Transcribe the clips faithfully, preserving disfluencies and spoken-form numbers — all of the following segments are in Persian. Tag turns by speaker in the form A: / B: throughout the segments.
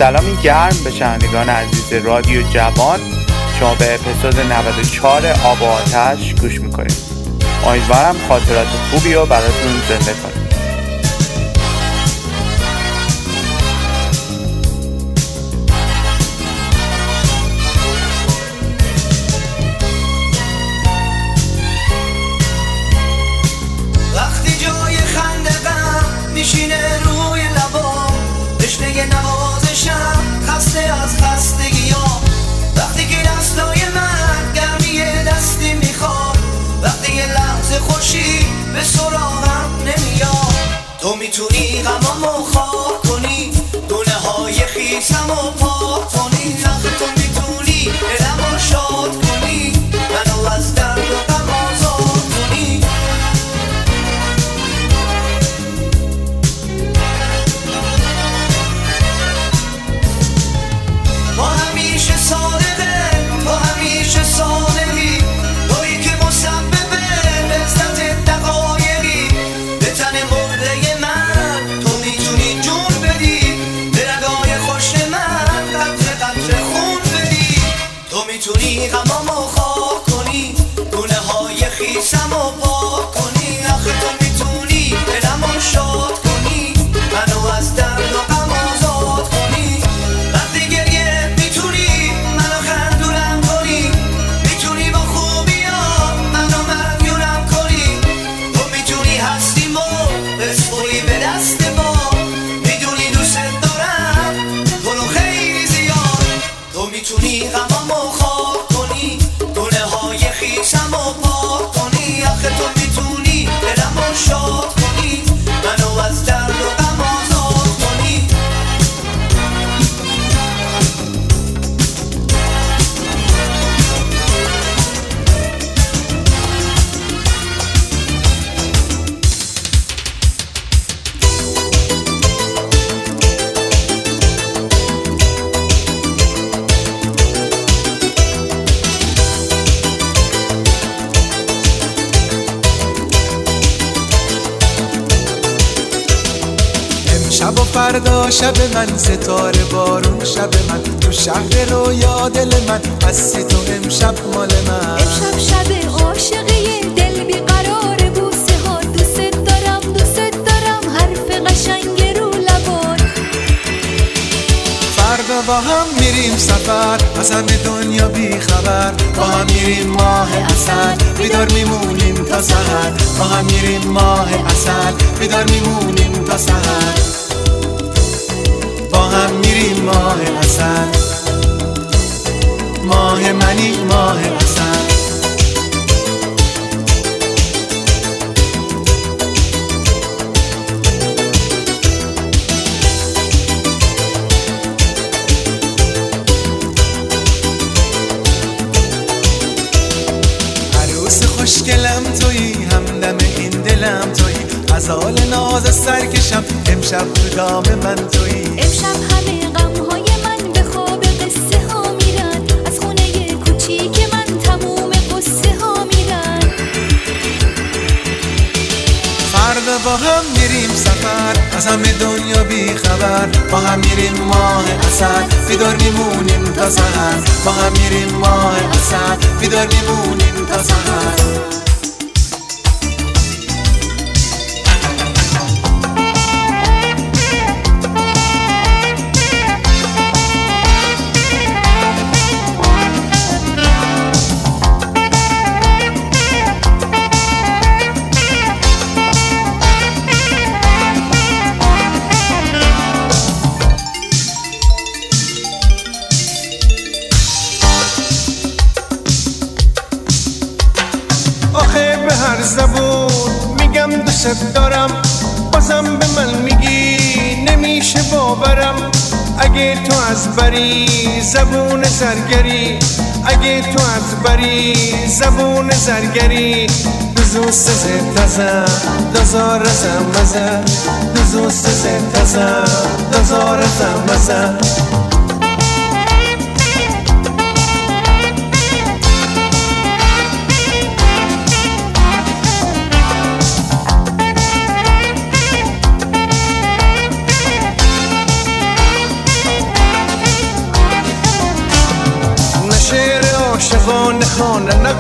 A: سلامی گرم به شنوندگان عزیز رادیو جوان. شما به اپیزود نود و چهار آب و آتش گوش میکنید. امیدوارم خاطرات خوبی رو براتون زنده کنید.
B: وقتی جای خنده غم میشینه روی لبام، تشنه نوازشم خسته از خستگیام. وقتی که دستای من گرمی دستی میخواد، وقتی یه لحظه خوشی به سراغم نمیاد. تو میتونی غمامو خاک کنی، دونه های خیسمو پاک کنی. آخه تو میتونی دلمو شاد کنی، منو از درد و غم آزاد کنی. تو همیشه صادقه، تو همیشه صادقی، تویی که مسبب لذت دقایقی. به تن مرده من تو میتونی جون بدی، به رگای خوش من قطره قطره خون بدی. تو میتونی غمامو خاک کنی، دونه های خیسمو پاک کنی. آخه تو میتونی دلمو شاد کنی، منو از درد و غم آزاد کنی. وقتی گریه میتونی منو خندونم کنی، میتونی با خوبیات منو مدیونم کنی. تو میتونی هستیمو بسپری به دست ما، میدونی دوست دارم تو رو خیلی زیاد. تو میتونی غمامو خاک کنی، دونه های خیسمو پاک کنی. آخه تو میتونی دلمو شاد کنی، منو از درد و غم آزاد کنی.
C: شب و فردا شب من، ستاره بارون شب من، تو شهر رویا دل من هستی تو امشب مال من.
D: امشب شب عاشقی دل بیقرار بوسه ها، دوست دارم دوست دارم حرف قشنگ رو لبات.
C: فردا با هم میریم سفر، از همه دنیا بی خبر. با هم میریم ماه عسل، بیدار میمونیم تا سحر. با هم میریم ماه عسل، بیدار میمونیم تا سحر. با هم میریم ماه عسل، ماه منی ماه عسل. عروس خوشگلم تویی، همدم این دلم تویی. غزال ناز سرکشم امشب تو دام من تویی.
D: امشب همه غمهای من به خواب قصه ها میرن، از خونه کوچیک من تموم قصه ها میرن.
C: فردا با هم میریم سفر، از همه دنیا بی خبر. با هم میریم ماه عسل، بیدار میمونیم تا سحر. با هم میریم ماه عسل، بیدار میمونیم تا سحر. هر زبون میگم دوست دارم، بازم به من میگی نمیشه باورم. اگه تو از بری زبون زرگری، اگه تو از بری زبون زرگری. دوست تازه دزار زمزه، دوست تازه دزار زمزه.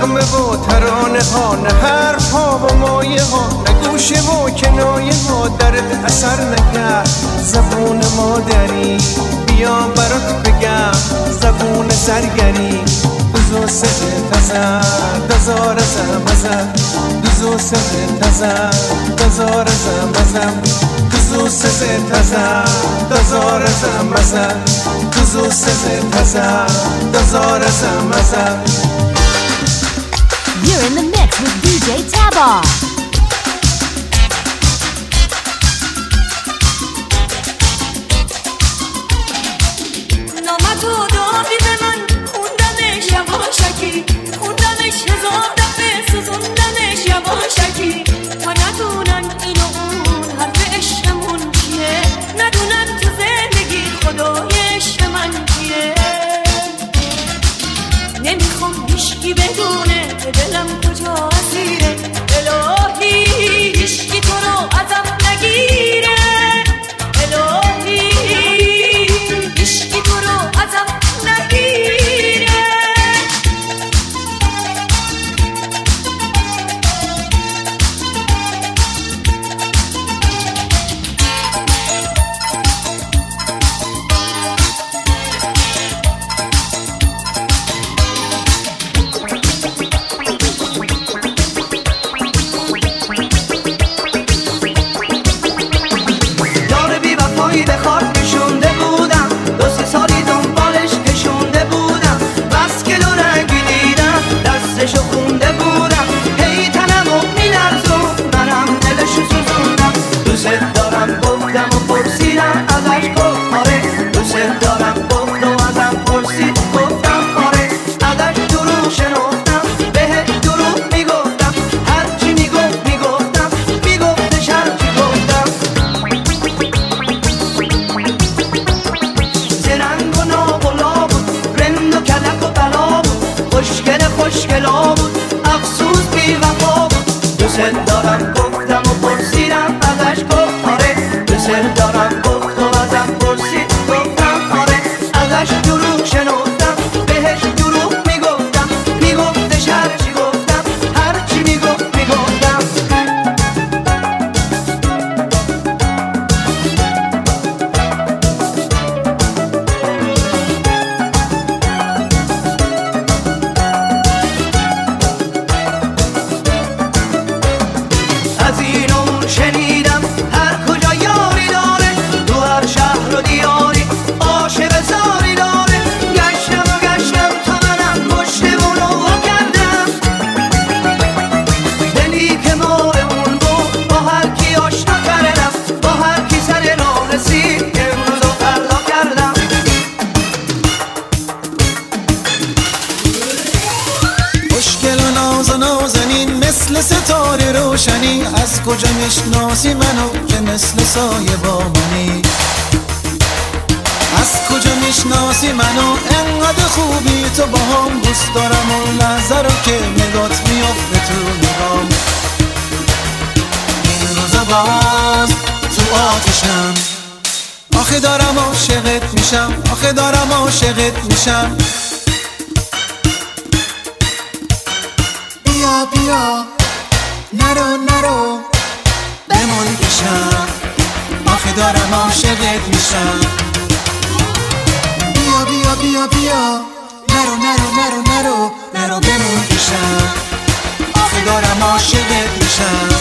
C: نغمه و ترانه ها، نه حرف ها و مایه ها، نه گوشه و کنایه ها درد اثر نکرد. زبون مادری بیا برات بگم، زبون زرگری دوزو سه تزر دزار زمزم، دوزو سه تزر دزار زمزم، دوزو سه تزر دزار زمزم، دوزو سه تزر دزار زمزم.
E: You're in the mix with دی جی Tabar.
F: نامت و دادی به من خوندمش یواشکی، خوندمش هزار دفعه سوزوندمش یواشکی، تا ندونن این و اون حرف عشقمون چیه، ندونن تو زندگی خدای عشق من کیه. نمیخوام هیشکی بدونه که دلم کجا اسیره، الهی هیشکی تو رو ازم نگیره، الهی هیشکی تو رو ازم نگیره.
C: از کجا میشناسی منو که مثل سایه با منی، از کجا میشناسی منو انقدر خوبی تو با هم. دوست دارم اون لحظه رو که نگات میافته تو نگام، این روزا باز تو آتشم، آخه دارم عاشقت میشم، آخه دارم عاشقت میشم. بیا بیا نرو نرو بمون پیشم، آخه دارم عاشقت میشم. بیا بیا بیا بیا نرو نرو نرو نرو نرو بمون پیشم، آخه دارم عاشقت میشم.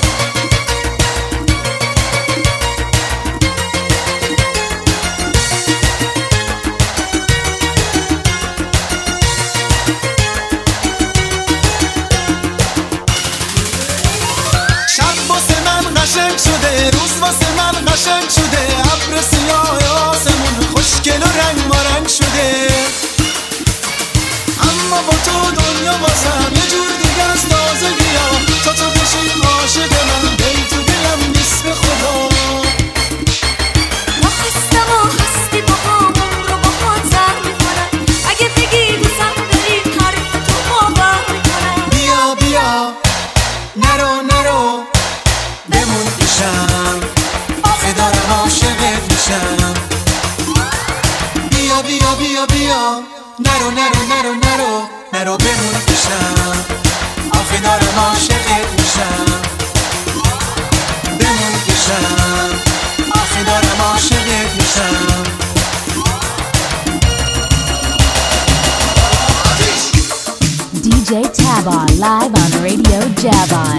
C: قشنگ شده روز واسه من قشنگ شده، ابر سیاه آسمون خوشگل و رنگ مارنگ شده، اما با تو دنیا بازم یه جور دیگه از تازگی ها، تا تو بشی عاشق من دل تو دلم نیست به خدا.
F: ما خستم و هستی با همون رو با خود زر میکنم، اگه بگی دوستم داری حرف تو باور میکنم.
C: بیا بیا نرو نرو بمون پیشم، آخه دارم عاشقت میشم. بیا بیا بیا بیا نرو نرو نرو نرو نرو بمون پیشم، آخه دارم عاشقت میشم. بمون پیشم، آخه دارم عاشقت میشم.
E: دی جی Tabon live on Radio Javon.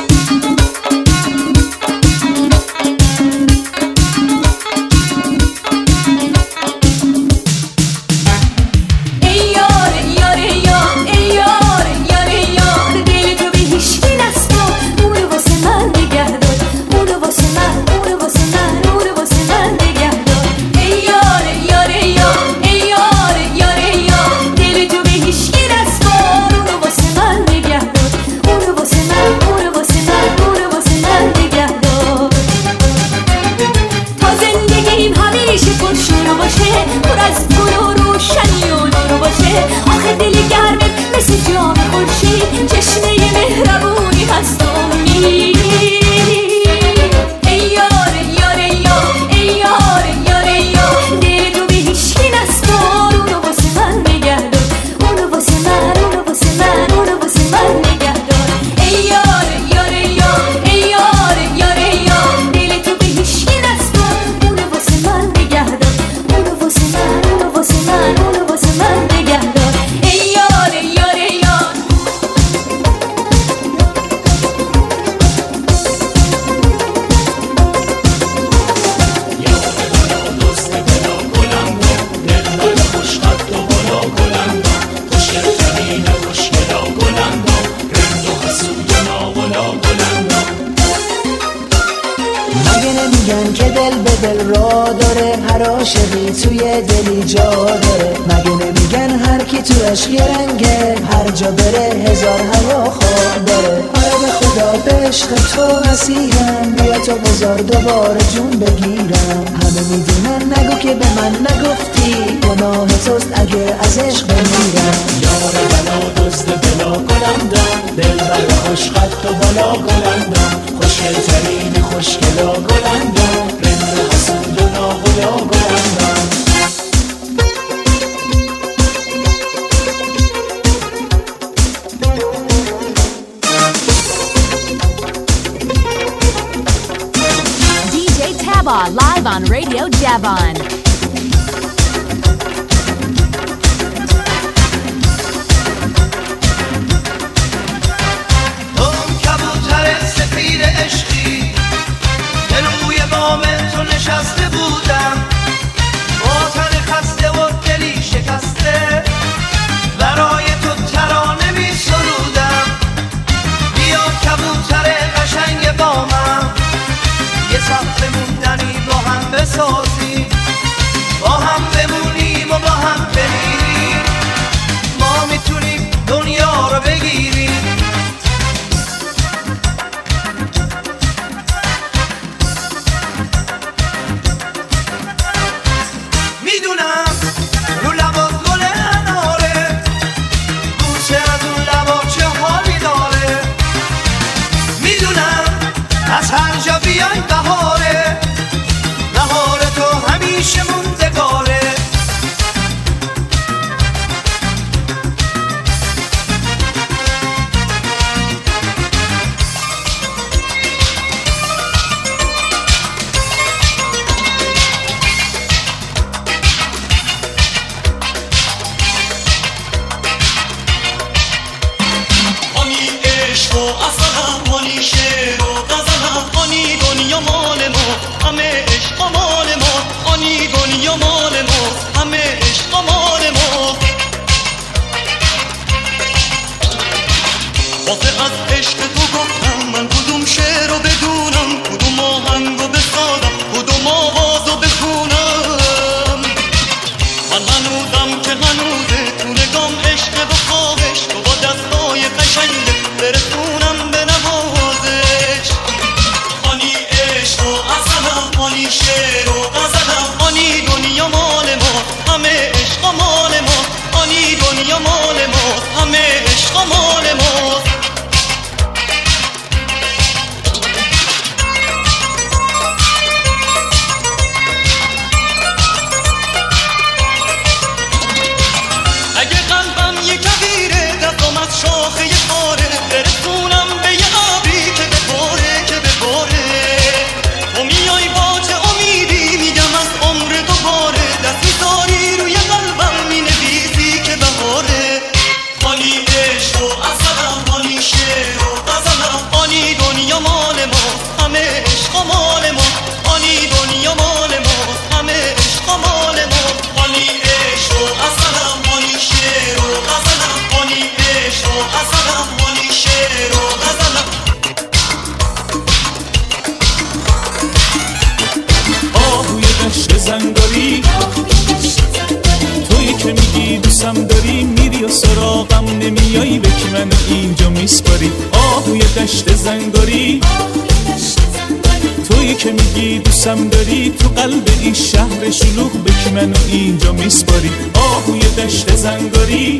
G: عاشقی توی دلی جا داره، مگه نمیگن هر کی تو عشق یه رنگه، هر جا بره هزار هواخواه داره. آره به خدا به عشق تو اسیرم، بیا تو بذار دوباره جون بگیرم. همه میدونن نگو که به من نگفتی، گناه توست اگه از عشق بمیرم.
H: یار بلا دزد بلا گلندم، دل بر خوشخط و بالا گلندم، خوشگل ترین خوشگلا گلندم، رند حسود و ناغلا گلندم.
E: دی جی Tabon live on Radio Javon.
B: عشقی که روی بام تو نشسته بودم، با تن خسته و دلی شکسته برای تو ترانه می سرودم. بیا کبوتر قشنگ بامم، یه سفر موندنی با هم بسازیم، با هم بمونیم و با هم بمیریم. ما میتونیم دنیا رو بگیریم. بیای بهاره، بهار تو همیشه موندگاره.
H: آنی عشق و اصلا، آنی شعر و غزلم، آنی دنیا مال ما، همه عشق مال ما، آنی دنیا مال ما، همه عشق مال ما. واسه از عشق تو گفتم من کدوم شعر رو بدونم، کدوم آهنگ رو بسازم، کدوم آواز رو بخونم. من هنوزم که هنوزه تو نگام عشق و خواهش، تو با دستای قشنگ برسونم به نوازش. آنی عشق و اصلا، آنی شعر و غزلم، آنی دنیا مال ما، همه عشق مال ما، آنی دنیا مال ما، همه عشق مال ما.
I: زنگاری، تویی که میگی دوستم داری میری و سراغم نمیایی به که منو اینجا میسپاری. آهوی دشت زنگاری، تویی که میگی دوستم داری تو قلب این شهر شلوغ به که منو اینجا میسپاری. آهوی دشت زنگاری،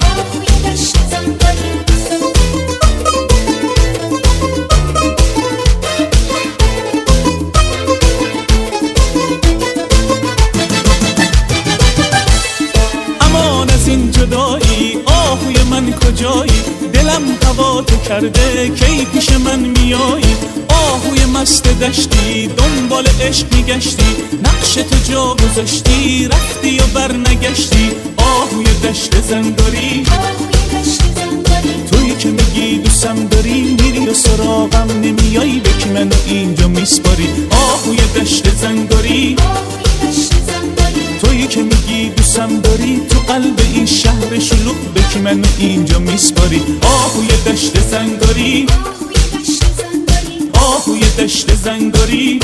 I: امان از این جدایی آهوی من کجایی، دلم هوا تو کرده کی پیش من میایی. آهوی مست دشتی دنبال عشق میگشتی، نقش تو جا گذاشتی رفتی و بر نگشتی. آهوی دشت زنگاری، تویی که میگی دوستم داری میری و سراغم نمیایی به که منو اینجا میسپاری. آهوی دشت زنگاری، تویی که میگی دوستم داری تو قلب این شهر شلوغ به که منو اینجا میسپاری. آهوی دشت زنگاری، آهوی دشت زنگاری.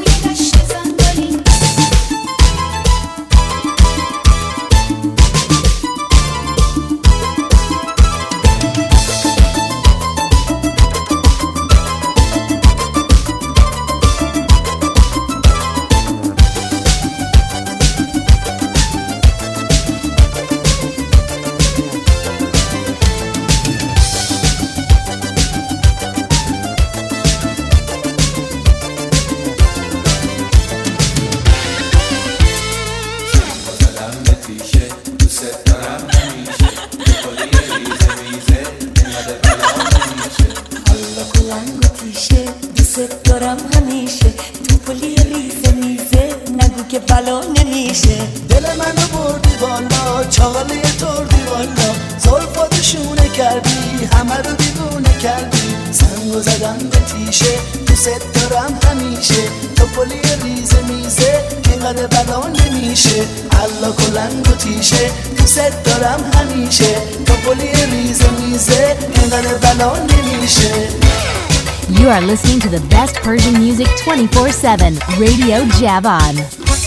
E: You are listening to the best Persian music twenty-four seven, Radio Javan.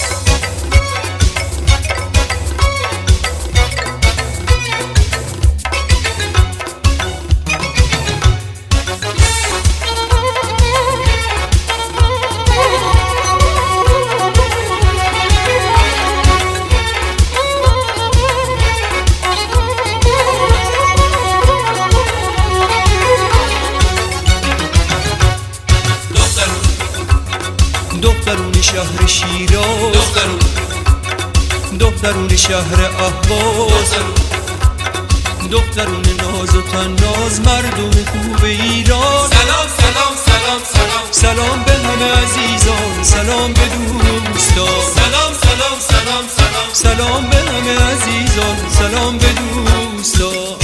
J: دخترون شهر شیراز، دخترون دخترون شهر اهواز، دخترون ناز و تناز، مردم خوب ایران.
K: سلام سلام سلام سلام
J: سلام به همه عزیزان، سلام به دوستان.
K: سلام سلام سلام سلام
J: سلام به همه عزیزان، سلام به دوستان.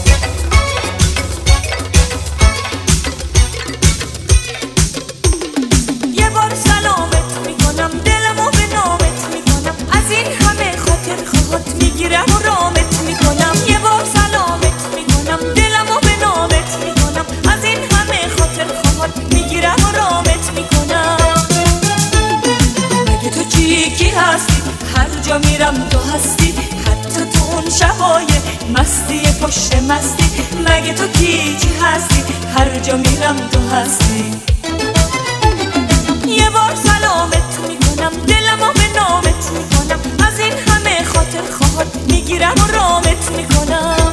F: میرم تو هستی، حتی تو اون شبای مستی پشت مستی. مگه تو کی کی هستی، هر جا میرم تو هستی. یه بار سلامت میکنم، دلمو به نامت میکنم، از این همه خاطر خواهد میگیرم و رامت میکنم.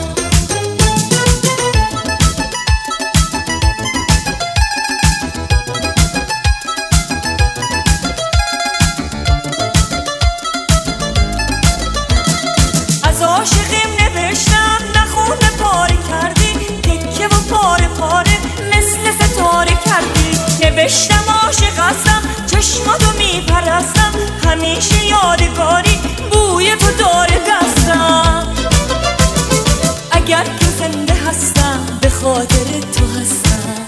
F: عاشقیم نوشتم نخونه پاره کردی، تکه و پاره پاره مثل ستاره کردی. نوشتم عاشق هستم، چشماتو میپرستم، همیشه یادگاری بوی تو داره دستم. اگر که زنده هستم به خاطر تو هستم.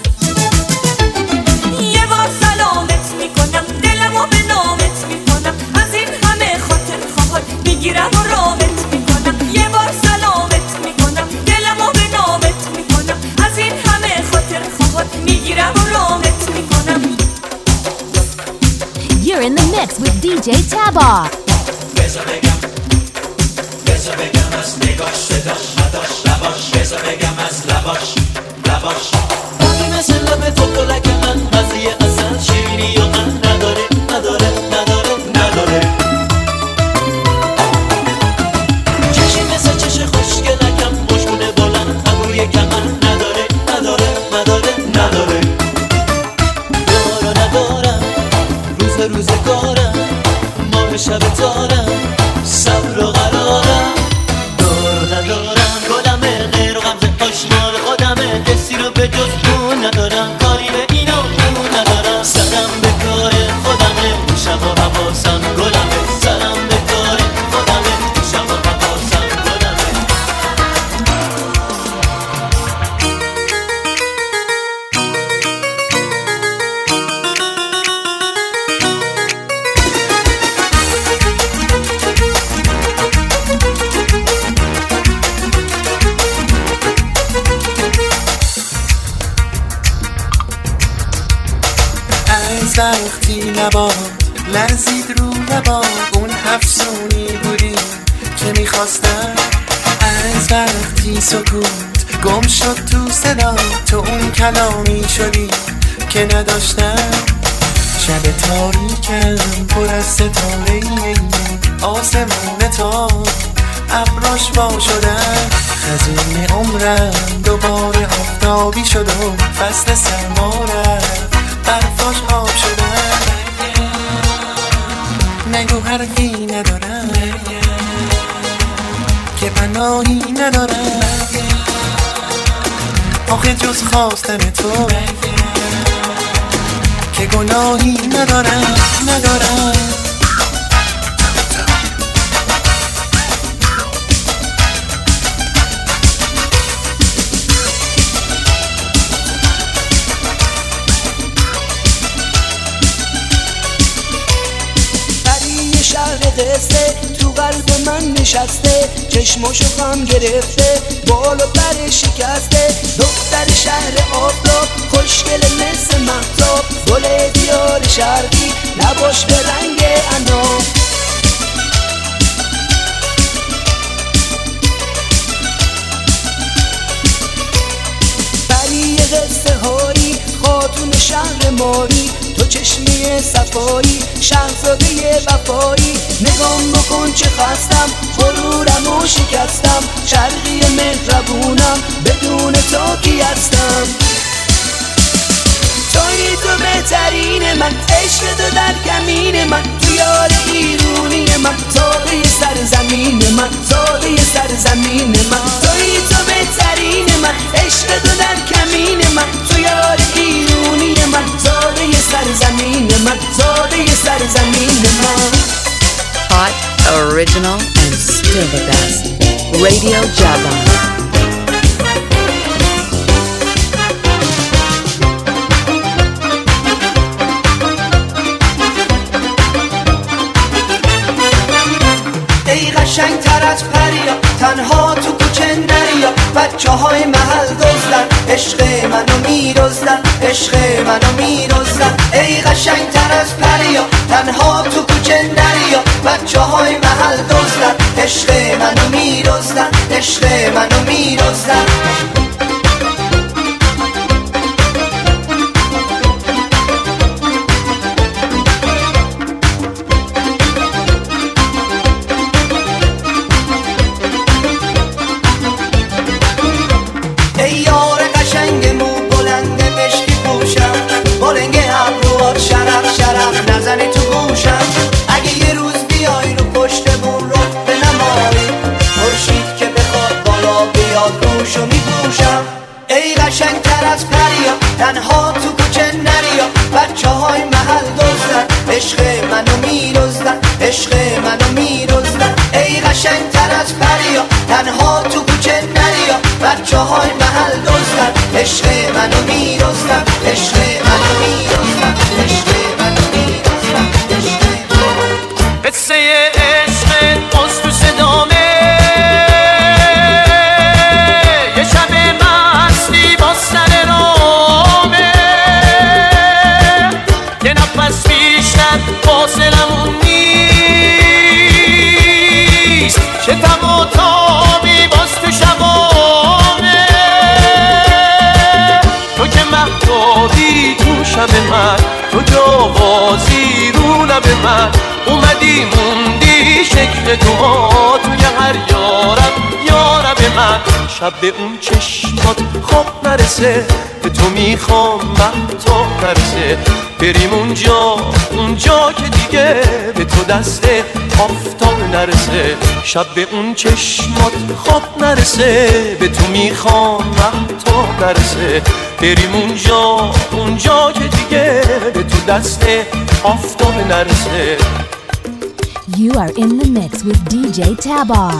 F: یه بار سلامت میکنم، دلمو به نامت میکنم، از این همه خاطر خواهد میگیرم و رامت میکنم. یه بار سلامت میکنم، دلمو به نامت میکنم، از این همه خاطر خواهد میگیرم و رامت میکنم.
E: You're in the mix with D J Tabar.
B: بذار بگم بذار بگم از نگاش صداش نداش لباش بذار بگم از لباش لباش
L: باقی مثل لب تو پلک من مزه اصل شیرینی و من نداره نداره نداره نداره چشی مثل چش خوشگلکم مشکونه بلند ابروی کمن نداره نداره نداره نداره دارا ندارم روز روزگارم ماه شب تارم صبر و قرارم دارا ندارم گلمه غیر و غمزه آشنا به خودمه کسی رو به جز اون ندارم کاری به این و اون ندارم سرم به کار خودمه شب و حواسم گلمه سرم به کار خودمه شب و حواسم گلمه
C: از وقتی لبات لرزید رو لبات اون افسونی بودی که میخواستم از وقتی سکوت گم شد تو صدا تو اون کلامی شدی که نداشتم شب تاریکم پر از ستاره آسمون تا ابراش وا شدن خزون عمرم دوباره آفتابی شد و فصل سرما رفت برفاش آب شدن نگو حرفی ندارم که پناهی ندارم آخه جز خواستن تو که گناهی ندارم ندارم
G: قصه تو قلب من نشسته چشماشو غم گرفته بال و پر شکسته دختر شهر آفتاب خوشگل مثل مهتاب گل دیار شرقی لباش به رنگ عناب بری قصه هایی خاتون شهر ماری تو چشمی صفایی شهزاده وفایی نگام بکن چه خستم غرورم و شکستم شرقی مهربونم بدون تو کی هستم توی تو بهترین من عشق تو در کمین من تو یار ایرونی من زاده سرزمین من زاده سرزمین من توی تو بهترین من عشق تو در کمین من تو یار ایرونی من زاده سرزمین من زاده سرزمین من
M: Hot, original, and still the best. Radio Java.
B: ای قشنگ تر از پریا تنها تو کوچه نریا بچه های محل دزدن عشق منو میدزدن عشق منو میدزدن ای قشنگ تر از پریا تنها تو کوچه نریا بچه های محل دزدن عشق منو میدزدن عشق منو میدزدن نزنی تو گوشم اگه یه روز بیای رو پشتمون رو به نمایی مرشید که بخواد بالا بیاد روشو میپوشم ای قشنگ تر از پریا تنها تو کوچه نریا بچه های محل دزدن عشق منو میدزدن عشق منو میدزدن ای قشنگ تر از پریا تنها تو کوچه نریا بچه های محل دزدن عشق منو میدزدن عشق منو میدزدن عشق
L: قصه عشق باز تو صدامه یه شب مستی با سر رامه یه نفس بیشتر فاصلمون نیست
N: پروازی رو لب من اومدی موندی شکل تو توی هر یارم یارم من شب به اون چشمات خواب نرسه به تو میخوام مهتاب نرسه بریم اونجا اونجا که دیگه به تو دست آفتاب نرسه شب به اون چشمات خواب نرسه به تو میخوام مهتاب نرسه بریم اونجا اونجا که دیگه به تو دست آفتاب نرسه.
E: You are in the mix with دی جی Tabar.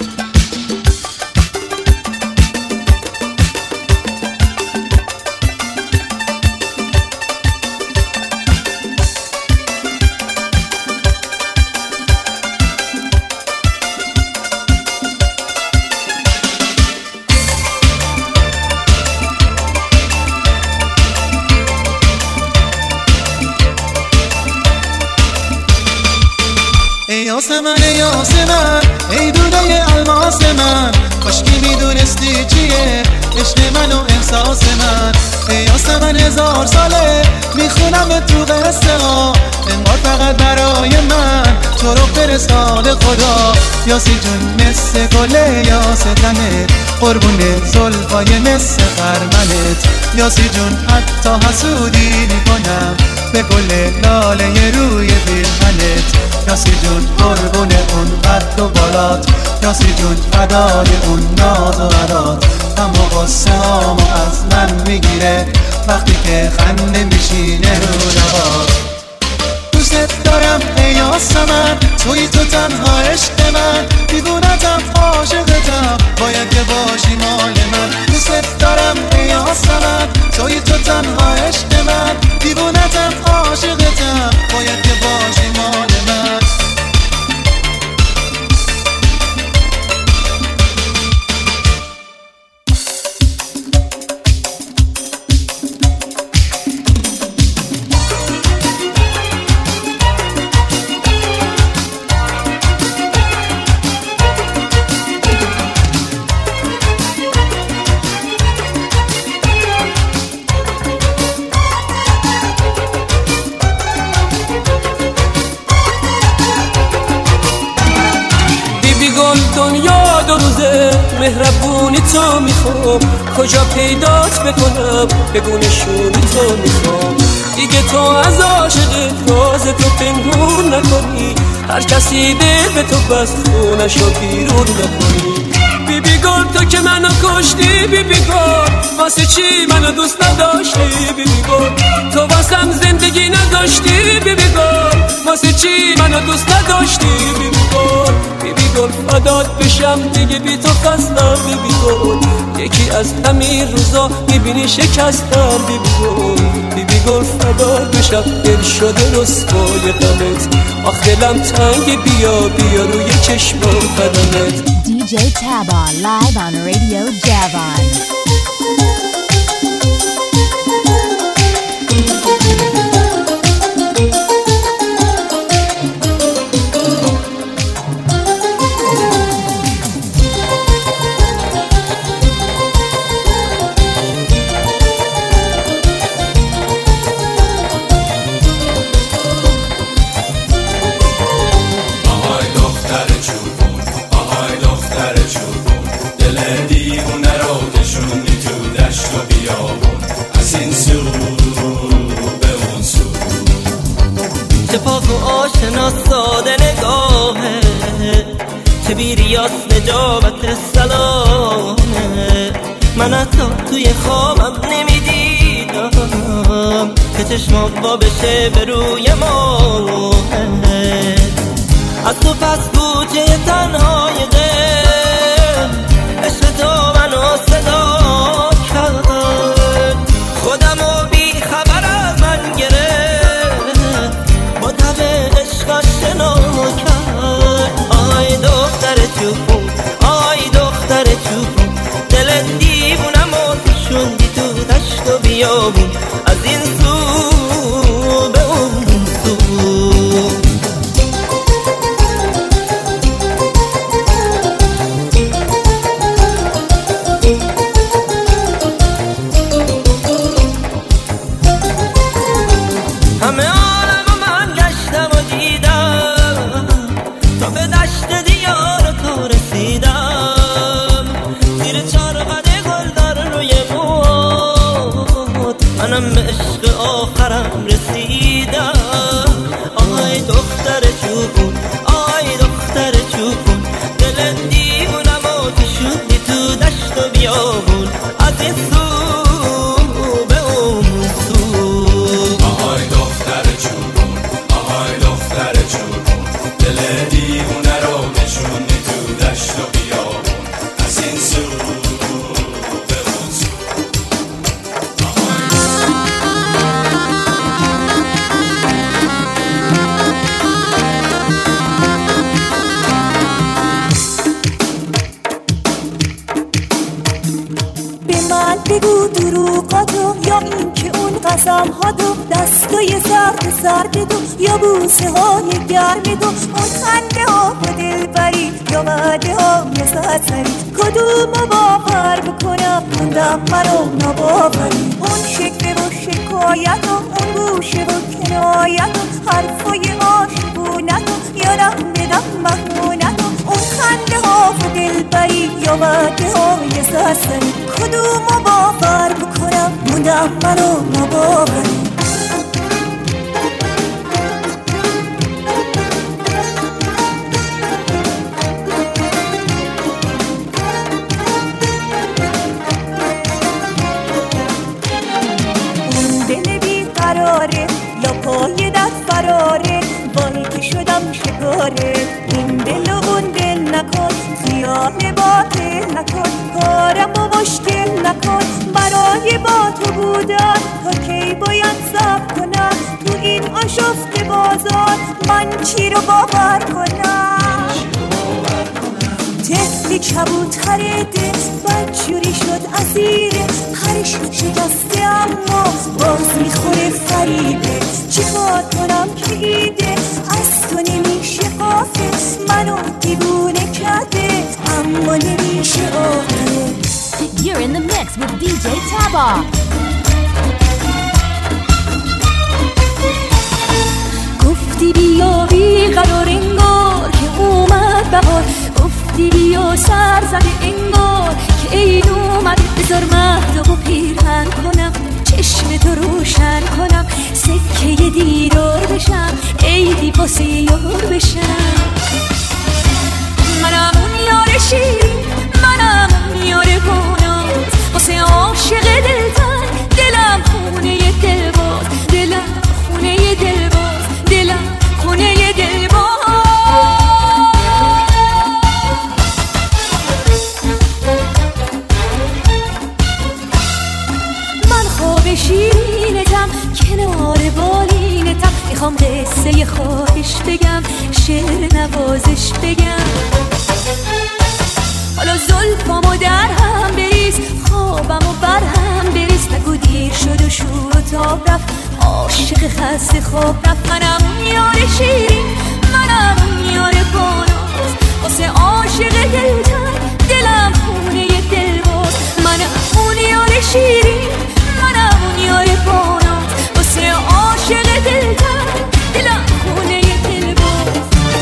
C: یاسمن یاسمن ای دوده الماس من کاشکی میدونستی چیه عشق من و احساس من ای یاسمن هزار ساله میخونم تو قصه ها انگار فقط برای من تو رو فرستاد خدا یاسی جون مثل گله یاس تنت قربون زلفای مثل خرمنت یاسی جون حتی حسودی میکنم به گل لاله روی پیرهنت یاسی جون قربون اون قد و بالات یاسی جون فدای اون ناز و عدات اما قصه هامو از من میگیره وقتی که خنده میشینه رو لبات دوست دارم ای یاسمن توی تو تنها عشق من دیوونتم عاشقتم باید که باشی مال من دوست دارم ای یاسمن توی تو تنها عشق من دیوونتم عاشقتم باید که باشی مال من
J: دنیا دو روزه مهربونی تو میخوام کجا پیدات بکنم بگو نشونی تو میخوام دیگه تو از عاشق راز تو پنهون نکنی هر کسی دل به تو بست خونشو بیرون نکنی بی بی گل تو که منو کشتی بی بی گل واسه چی منو دوست نداشتی بی بی گل تو واسم زندگی نداشتی بی بی گل واسه چی منو دوست نداشتی بی بی گل بی بی گل فدات بشم دیگه بی تو خستم بی بی گل یکی از همین روزا میبینی شکستم بی بی گل بی بی گل فدات بشم دل شده رسوای غمت آخ دلم تنگ بیا بیا روی چشم و قدمت.
E: دی جی Tabar live on Radio Javon.
O: ساده نگاهه که بیریاس نجابت سلامه من حتی توی خوابم نمیدیدم که چشمام وا بشه به روی ماه از تو پس کوچه تنهای غم عشق تو منو صدا کرد خودمو بی خبر از من گرفت با تب عشقش شنا کرد آی دختر چوبون آی دختر چوبون دل دیوونم و شوندی تو دشت و بیابون از این سو به اون سو
D: تو یا بوسه های گرم تو، اون خنده ها و دلبری یا وعده های سرسری، کدومو باور بکنم موندم منو نباوری. اون شکل و شکایت و اون گوشه و کنایت و حرفای عاشقونت و یادم بدم مهمونت و اون خنده ها و دلبری یا وعده های سرسری، کدومو باور بکنم موندم منو نباوری. یا پای دست فراره وای که شدم شکاره، این دل و اون دل نکن خیال باطل نکن، کارم و مشکل نکن برای با تو بودن، تا کی باید صبر کنم تو این آشفته بازار، من چی رو باور کنم؟ طفلی کبوتر دل بدجوری شد اسیره، پرش شکسته اما باز میخوره فریبه، چی کار کنم که ایده از تو نمیشه قافه، منو دیوونه کرده اما نمیشه آقه.
E: You're in the mix with دی جی Taba.
D: گفتی بیا بی قرار انگار که اومد بهار، گفتی بیا سر زده انگار که عید اومد، بذار مهدو پیرهن کنم چشم تو روشن کنم، سکه دیدار بشم عیدی واسه یار بشم. منم اون یار شیرین، منم اون یار گناه، واسه عاشق دلتن دلم خونه دلباز، دلم خونه دلباز، دلم خونه دلباز. من خواب شیرینتم کنار بالینتم، میخوام قصه خواهش بگم شعر نوازش بگم، حالا زلفامو در هم بریز خوابمو بر هم بریز، نگو دیر شد و شور و تاب رفت عاشق خسته خواب رفت. منم اون یار شیرین، منم اون یار باناز، واسه عاشق دلتن دلم خونه دلباز. منم اون یار شیرین، منم اون یار باناز، واسه عاشق دلتن دلم خونه دلباز.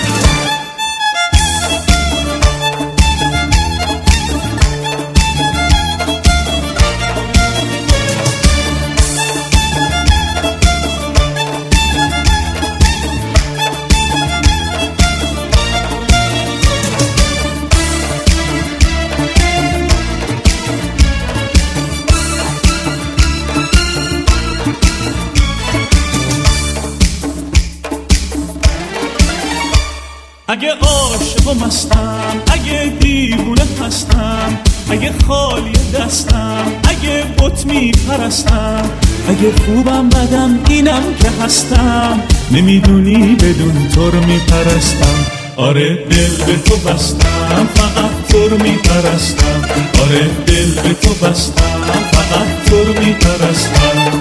I: اگه عاشق و مستم، اگه دیوونه هستم، اگه خالی دستم، اگه بت میپرستم، اگه خوبم بدم اینم که هستم، نمیدونی بدون تو رو میپرستم. آره دل به تو بستم فقط تو رو میپرستم، آره دل به تو بستم فقط تو رو میپرستم.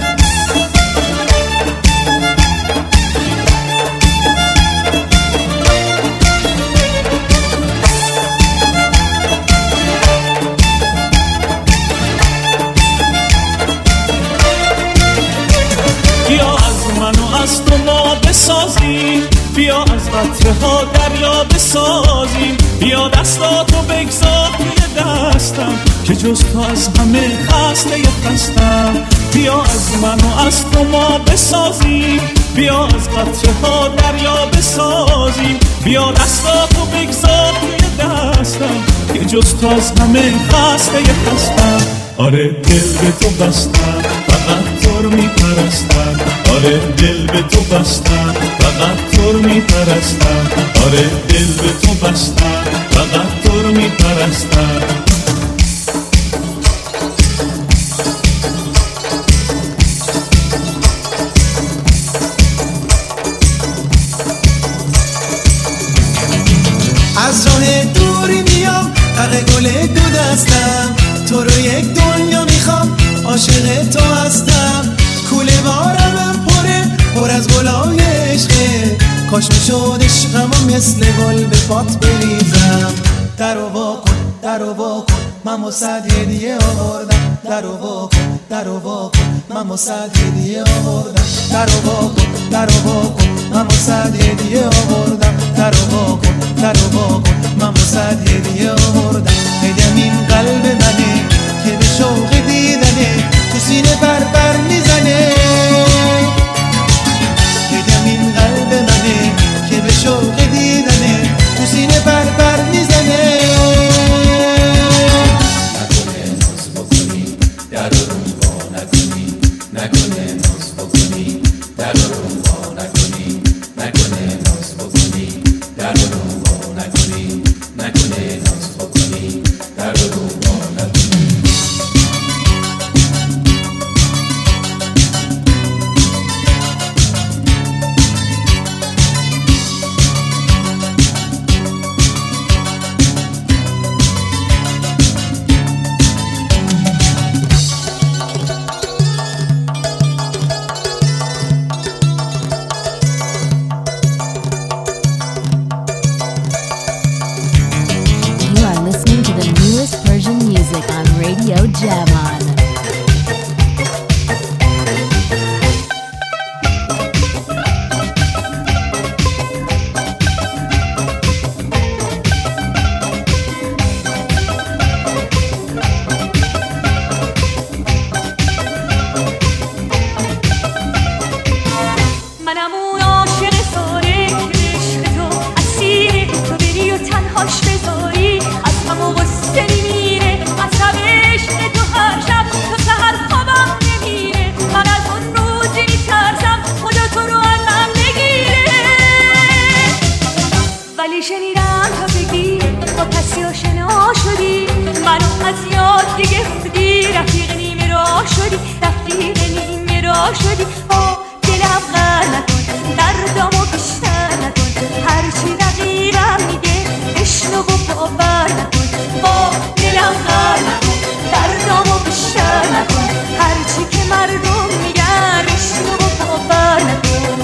I: از تو ما بسازیم، بیا از قطره ها دریا بسازیم، بیا دستاتو بگذار توی دستم که جز تو از همه خسته خستم. بیا از من و از تو ما بسازیم، بیا از قطره ها دریا بسازیم، بیا دستاتو بگذار توی دستم که جز تو از همه خسته خستم. آره دل به تو بستم فقط تو رو میپرستم، آره دل به تو بستم فقط تو رو میپرستم، آره دل به تو بستم فقط تو رو میپرستم.
C: از راه دوری میام حق گل دو دستم، تو رو یک دنیا میخوام عاشق تو هستم. کوله بارم پره پر از گلای عشقه، کاش میشد عشقمو مثل گل به پات بریزم. درو وا کن درو وا کن من واسد هدیه آوردم. درو وا کن درو وا کن من واسد هدیه آوردم. درو وا کن درو وا کن من واسد هدیه آوردم. درو وا کن درو وا کن من واسد هدیه آوردم. هدیه‌م این قلب منه که به شوق دیدنه تو سینه بر بر میزنه. هدیه‌م این قلب منه که به شوق دیدنه تو سینه بر بر میزنه.
P: نکنه ناز بکنی در رو وا نکنی، نکنه ناز بکنی در رو وا نکنی، نکنه ناز بکنی در رو وا نکنی، نکنه ناز بکنی در رو وا نکنی.
E: Javon.
F: منم اون عاشق ساره که عشق تو اسیره، تو بری و تنهاش بذاری از همه غصه میمیره. عصب عشق تو هر شب تو سهر خوابم نمیره. من از اون روزی میترسم خدا تو رو ازم بگیره. ولی شنیدم تا بگی با کسی آشنا شدی، منو از یاد دیگه خودی، رفیق نیمه راه شدی، رفیق نیمه راه شدی. آه دلم غر نکن دردامو بیشتر نکن، هرچی رقیبم میگه بشنو و باور نکن. با دلم غر نکن دردامو بیشتر نکن، هرچی که مردم میگن بشنو و باور نکن.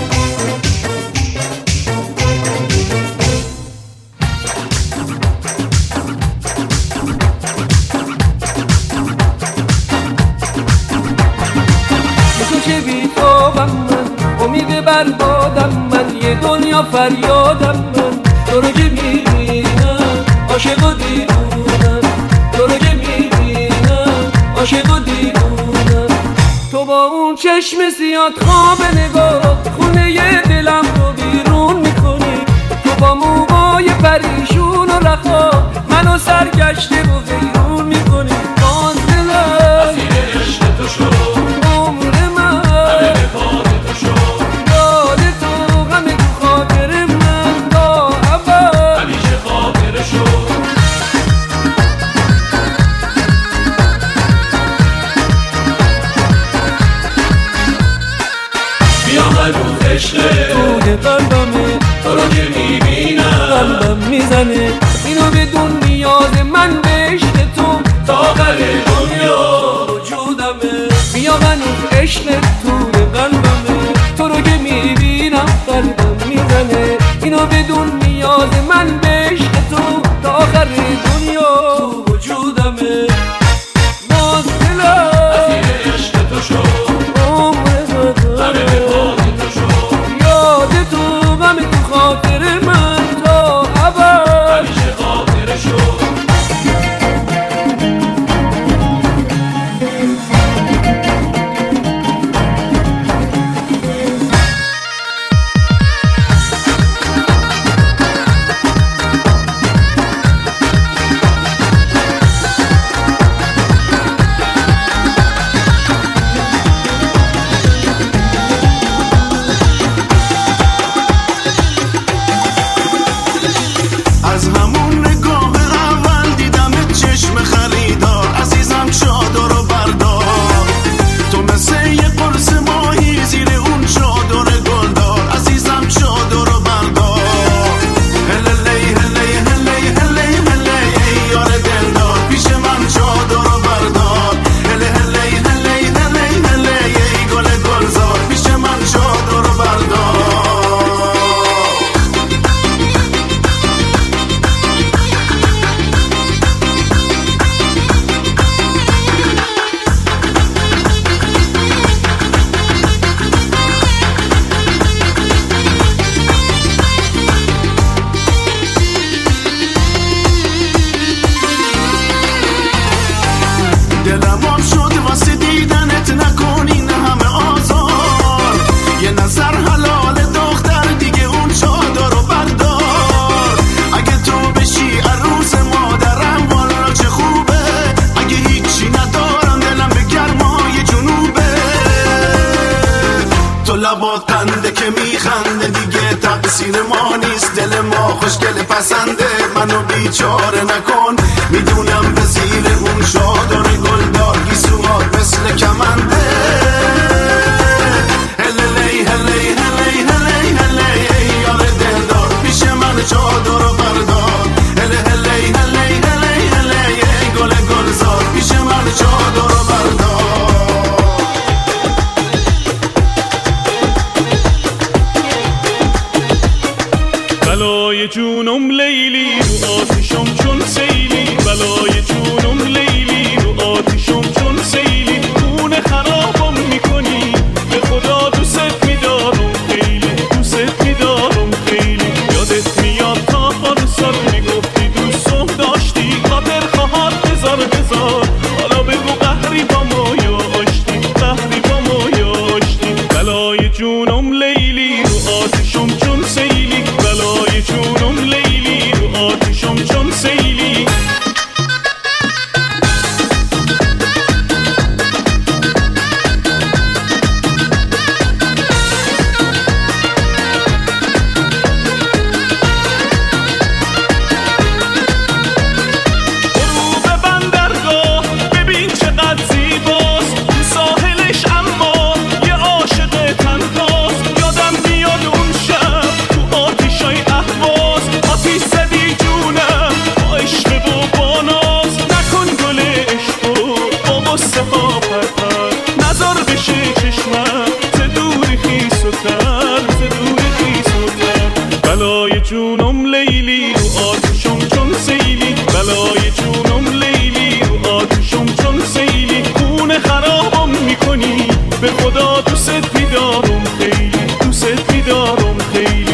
J: تو چه بیتابم من، امید بربادم من، یه دنیا فریادم من. تو رو که میبینم عاشق و دیوونم، تو رو که میبینم عاشق و دیوونم. تو با اون چشم زیاد خواب نگاه خونه ی دلم رو بیرون میکنی. تو با موهای پریشون و رخا منو سرگشته و حیرون میکنی. باز دلم اسیر عشق تو شد، عمر من همه به خاطر تو شد. یاد تو غم تو خاطر من تا ابد همیشه خاطر شد. بیا هنوز عشقه توی قلبمه، تو رو که میبینم قلبم میزنه. اینو بدون نیاز من به عشق تو تا آخر دنیا وجودمه. بیا هنوز عشق توی قلبمه، تو رو که میبینم قلبم میزنه. اینو بدون نیاز من به عشق تو تا آخر دنیا وجودمه. باز دلم اسیر عشق تو شد، همه به خاطر تو شد. یاد تو غم تو خاطر من تا ابد همیشه خاطر شد.
C: مثل ما نیست، دل ما خوشگل پسنده، منو بیچاره نکن، میدونم به زیر اون شادان گلدار گیسوات مثل کمنده. هللی هلی هلی هلی هلی یار دلدار پیش من چادر و بردار. هلی هلی هلی هلی هلی گل گلزار پیش من چادر و بردار.
I: بلای جونم لیلی رو آتیشم چون سیلی، بلای جونم لیلی رو آتیشم چون سیلی، خونه خرابم میکنی به خدا دوست میدارم خیلی، دوست میدارم خیلی. یادت میاد تا پارسال میگفتی دوستم داشتی، خاطر خواهد هزار هزار، حالا بگو قهری با ما یا آشتی، قهری با ما یا آشتی. بلای جونم لیلی رو آتیشم چون سیلی، بلای جونم لیلی رو آتیشم چون سیلی. غروب بندرگاه ببین چقدر زیباست، ساحلش اما یه عاشق تنهاست. یادم میاد اون شب تو آتیشای اهواز، آتیش زدی جونم با عشق و با ناز. نکن گل عشقو با غصه ها پرپر، نزار بشه چشمم ز دوری خیس و تر، ز دوری خیس و تر. بلای جونم لیلی رو آتیشم چون سیلی، بلای جونم لیلی رو آتیشم چون سیلی، خونه خرابم میکنی به خدا دوست میدارم خیلی، دوست میدارم خیلی.